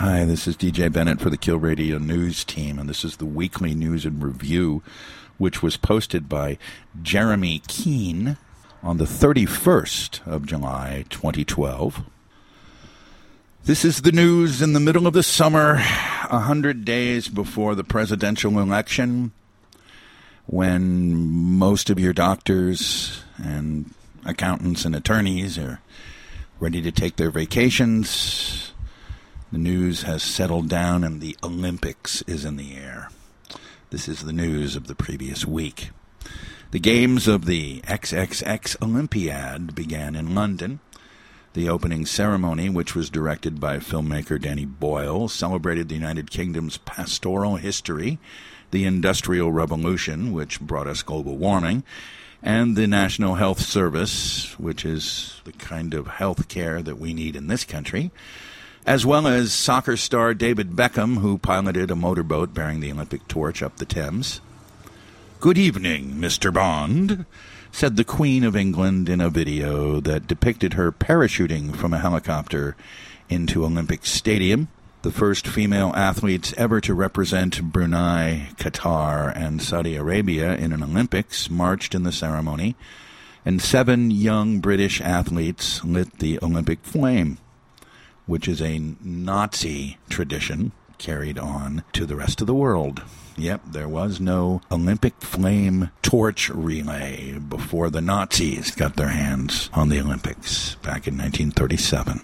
Hi, this is DJ Bennett for the Kill Radio News Team, and this is the weekly news and review, which was posted by Jeremy Keene on the 31st of July, 2012. This is the news in the middle of the summer, 100 days before the presidential election, when most of your doctors and accountants and attorneys are ready to take their vacations. The news has settled down and the Olympics is in the air. This is the news of the previous week. The games of the XXX Olympiad began in London. The opening ceremony, which was directed by filmmaker Danny Boyle, celebrated the United Kingdom's pastoral history, the Industrial Revolution, which brought us global warming, and the National Health Service, which is the kind of health care that we need in this country, as well as soccer star David Beckham, who piloted a motorboat bearing the Olympic torch up the Thames. "Good evening, Mr. Bond," said the Queen of England in a video that depicted her parachuting from a helicopter into Olympic Stadium. The first female athletes ever to represent Brunei, Qatar, and Saudi Arabia in an Olympics marched in the ceremony, and 7 young British athletes lit the Olympic flame, which is a Nazi tradition carried on to the rest of the world. Yep, there was no Olympic flame torch relay before the Nazis got their hands on the Olympics back in 1937.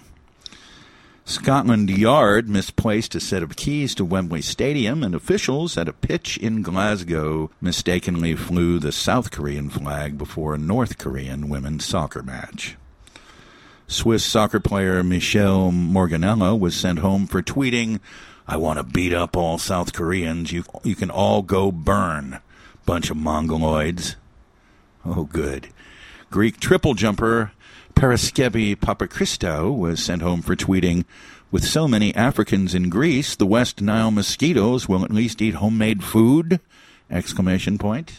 Scotland Yard misplaced a set of keys to Wembley Stadium, and officials at a pitch in Glasgow mistakenly flew the South Korean flag before a North Korean women's soccer match. Swiss soccer player Michel Morganella was sent home for tweeting, "I want to beat up all South Koreans. You can all go burn, bunch of mongoloids." Oh, good. Greek triple jumper Paraskevi Papachristou was sent home for tweeting, "With so many Africans in Greece, the West Nile mosquitoes will at least eat homemade food!" Exclamation point.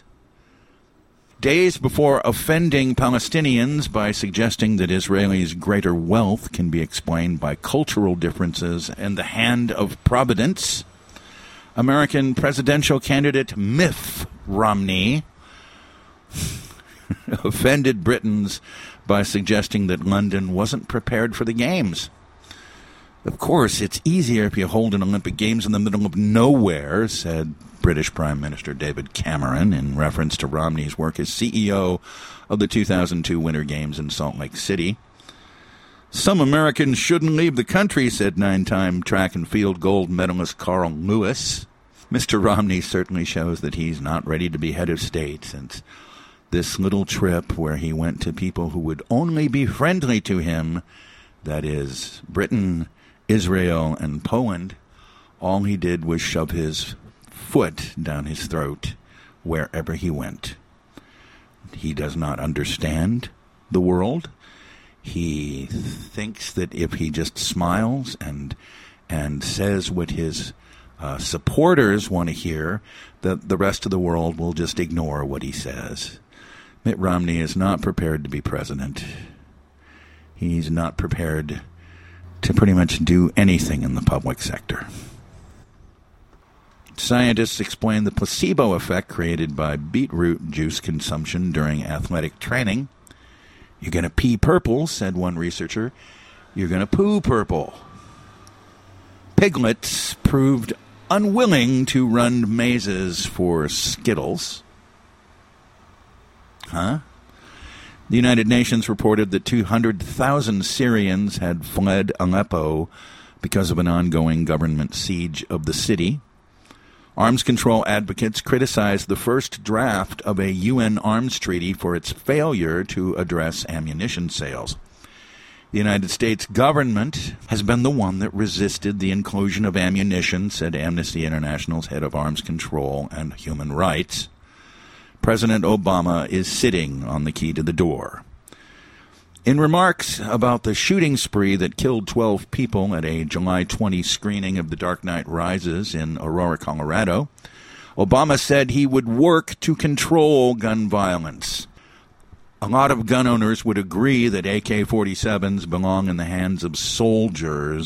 Days before offending Palestinians by suggesting that Israelis' greater wealth can be explained by cultural differences and the hand of providence, American presidential candidate Miff Romney offended Britons by suggesting that London wasn't prepared for the Games. Of course, it's easier if you hold an Olympic Games in the middle of nowhere, said British Prime Minister David Cameron in reference to Romney's work as CEO of the 2002 Winter Games in Salt Lake City. "Some Americans shouldn't leave the country," said 9-time track and field gold medalist Carl Lewis. Mr. Romney certainly shows that he's not ready to be head of state, since this little trip where he went to people who would only be friendly to him, that is, Britain, Israel, and Poland, all he did was shove his foot down his throat wherever he went. He does not understand the world. He thinks that if he just smiles and says what his supporters want to hear, that the rest of the world will just ignore what he says. Mitt Romney is not prepared to be president. He's not prepared to pretty much do anything in the public sector. Scientists explain the placebo effect created by beetroot juice consumption during athletic training. "You're going to pee purple," said one researcher. "You're going to poo purple." Piglets proved unwilling to run mazes for Skittles. The United Nations reported that 200,000 Syrians had fled Aleppo because of an ongoing government siege of the city. Arms control advocates criticized the first draft of a UN arms treaty for its failure to address ammunition sales. The United States government has been the one that resisted the inclusion of ammunition, said Amnesty International's head of arms control and human rights. President Obama is sitting on the key to the door. In remarks about the shooting spree that killed 12 people at a July 20 screening of The Dark Knight Rises in Aurora, Colorado, Obama said he would work to control gun violence. A lot of gun owners would agree that AK-47s belong in the hands of soldiers,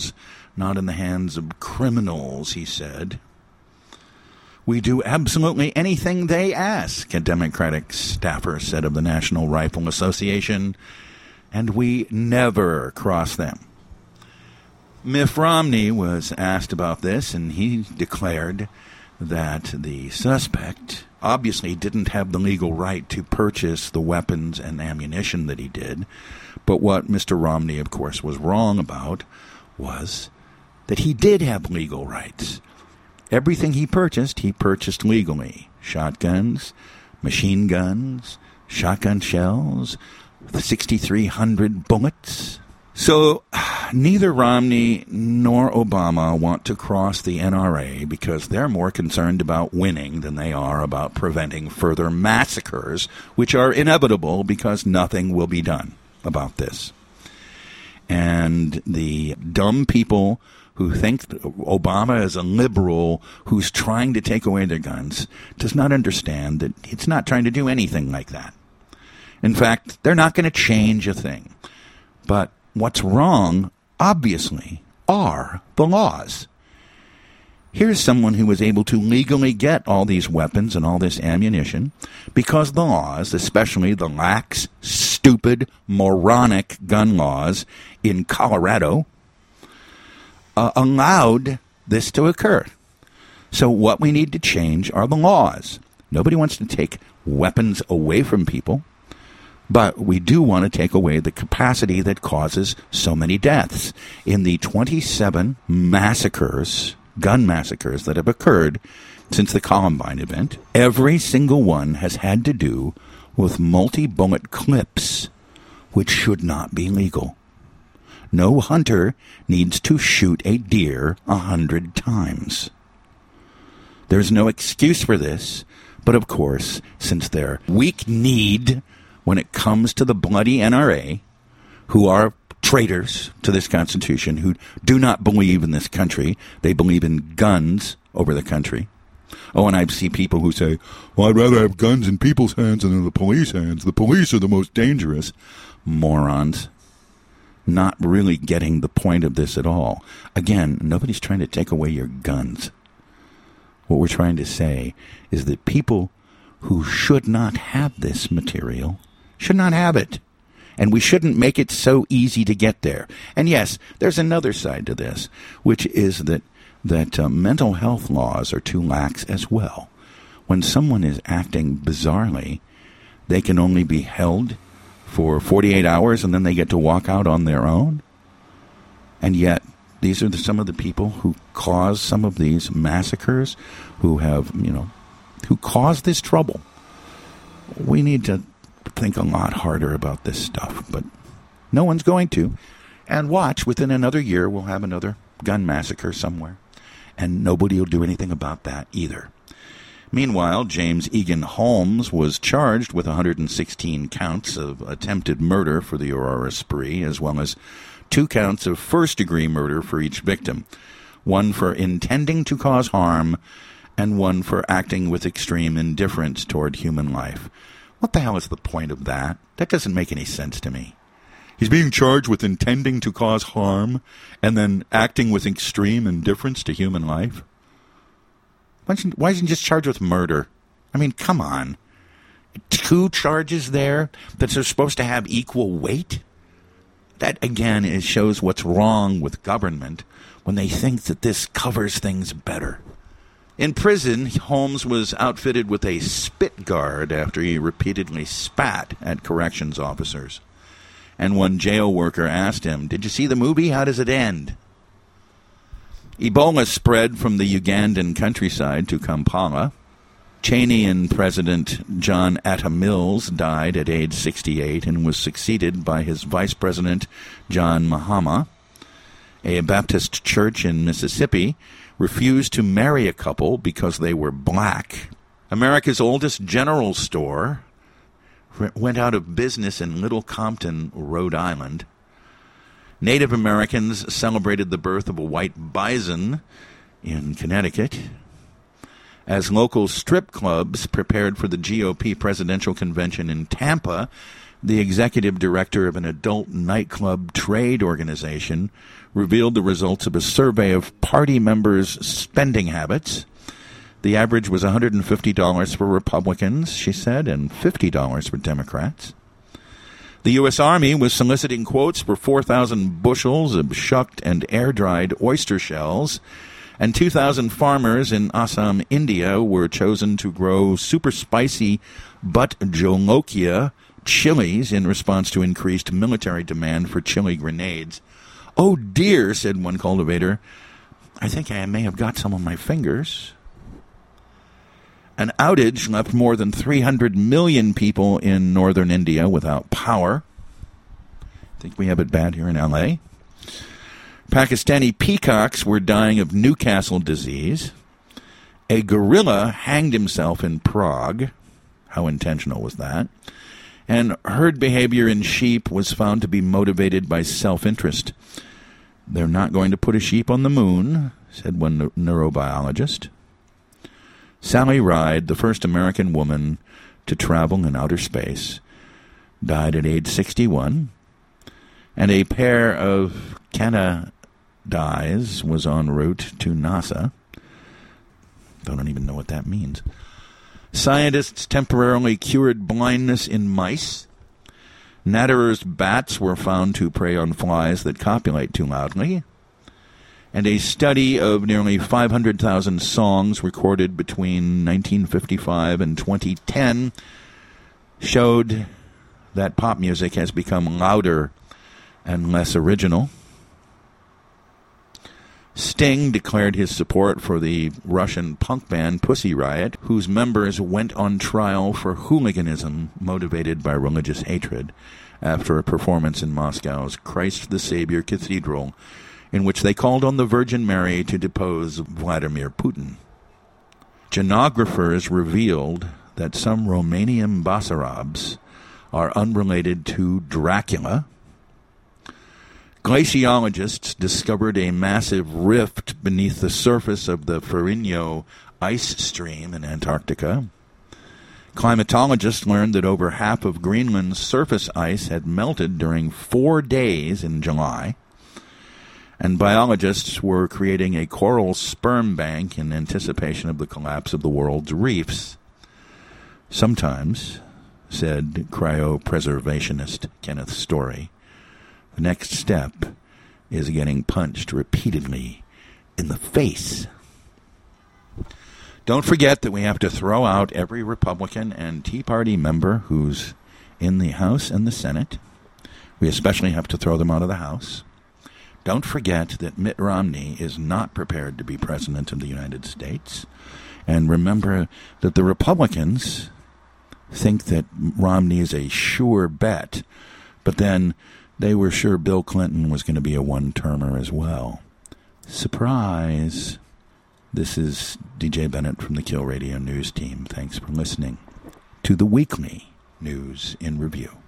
not in the hands of criminals, he said. We do absolutely anything they ask, a Democratic staffer said of the National Rifle Association, and we never cross them. Mitt Romney was asked about this, and he declared that the suspect obviously didn't have the legal right to purchase the weapons and ammunition that he did. But what Mr. Romney, of course, was wrong about was that he did have legal rights. Everything he purchased legally. Shotguns, machine guns, shotgun shells, 6,300 bullets. So neither Romney nor Obama want to cross the NRA because they're more concerned about winning than they are about preventing further massacres, which are inevitable because nothing will be done about this. And the dumb people who think Obama is a liberal who's trying to take away their guns does not understand that it's not trying to do anything like that. In fact, they're not going to change a thing. But what's wrong, obviously, are the laws. Here's someone who was able to legally get all these weapons and all this ammunition because the laws, especially the lax, stupid, moronic gun laws in Colorado, allowed this to occur. So what we need to change are the laws. Nobody wants to take weapons away from people, but we do want to take away the capacity that causes so many deaths. In the 27 massacres, gun massacres that have occurred since the Columbine event, every single one has had to do with multi-bullet clips, which should not be legal. No hunter needs to shoot a deer 100 times. There's no excuse for this, but of course, since they're weak-kneed when it comes to the bloody NRA, who are traitors to this Constitution, who do not believe in this country, they believe in guns over the country. Oh, and I see people who say, well, I'd rather have guns in people's hands than in the police hands. The police are the most dangerous. Morons. Not really getting the point of this at all. Again, nobody's trying to take away your guns. What we're trying to say is that people who should not have this material should not have it. And we shouldn't make it so easy to get there. And yes, there's another side to this, which is that mental health laws are too lax as well. When someone is acting bizarrely, they can only be held for 48 hours and then they get to walk out on their own. And yet, these are some of the people who cause some of these massacres, who have, who cause this trouble. We need to think a lot harder about this stuff, but no one's going to. And watch, within another year, we'll have another gun massacre somewhere, and nobody will do anything about that either. Meanwhile, James Egan Holmes was charged with 116 counts of attempted murder for the Aurora spree, as well as 2 counts of first-degree murder for each victim, one for intending to cause harm and one for acting with extreme indifference toward human life. What the hell is the point of that? That doesn't make any sense to me. He's being charged with intending to cause harm and then acting with extreme indifference to human life? Why isn't he just charged with murder? I mean, come on. 2 charges there that are supposed to have equal weight? That, again, shows what's wrong with government when they think that this covers things better. In prison, Holmes was outfitted with a spit guard after he repeatedly spat at corrections officers. And one jail worker asked him, "Did you see the movie? How does it end?" Ebola spread from the Ugandan countryside to Kampala. Cheney President John Atta Mills died at age 68 and was succeeded by his Vice President John Mahama. A Baptist church in Mississippi refused to marry a couple because they were black. America's oldest general store went out of business in Little Compton, Rhode Island. Native Americans celebrated the birth of a white bison in Connecticut. As local strip clubs prepared for the GOP presidential convention in Tampa, the executive director of an adult nightclub trade organization, revealed the results of a survey of party members' spending habits. The average was $150 for Republicans, she said, and $50 for Democrats. The U.S. Army was soliciting quotes for 4,000 bushels of shucked and air-dried oyster shells, and 2,000 farmers in Assam, India, were chosen to grow super spicy Butt Jolokia chilies in response to increased military demand for chili grenades. "Oh dear," said one cultivator, "I think I may have got some on my fingers." An outage left more than 300 million people in northern India without power. I think we have it bad here in L.A. Pakistani peacocks were dying of Newcastle disease. A gorilla hanged himself in Prague. How intentional was that? And herd behavior in sheep was found to be motivated by self-interest. "They're not going to put a sheep on the moon," said one neurobiologist. Sally Ride, the first American woman to travel in outer space, died at age 61, and a pair of Canadies was en route to NASA. Don't even know what that means. Scientists temporarily cured blindness in mice. Natterer's bats were found to prey on flies that copulate too loudly. And a study of nearly 500,000 songs recorded between 1955 and 2010 showed that pop music has become louder and less original. Sting declared his support for the Russian punk band Pussy Riot, whose members went on trial for hooliganism motivated by religious hatred after a performance in Moscow's Christ the Savior Cathedral, in which they called on the Virgin Mary to depose Vladimir Putin. Genographers revealed that some Romanian Basarabs are unrelated to Dracula. Glaciologists discovered a massive rift beneath the surface of the Foligno ice stream in Antarctica. Climatologists learned that over half of Greenland's surface ice had melted during 4 days in July. And biologists were creating a coral sperm bank in anticipation of the collapse of the world's reefs. Sometimes, said cryopreservationist Kenneth Story, the next step is getting punched repeatedly in the face. Don't forget that we have to throw out every Republican and Tea Party member who's in the House and the Senate. We especially have to throw them out of the House. Don't forget that Mitt Romney is not prepared to be President of the United States. And remember that the Republicans think that Romney is a sure bet, but then they were sure Bill Clinton was going to be a one-termer as well. Surprise! This is DJ Bennett from the Kill Radio News Team. Thanks for listening to the Weekly News in Review.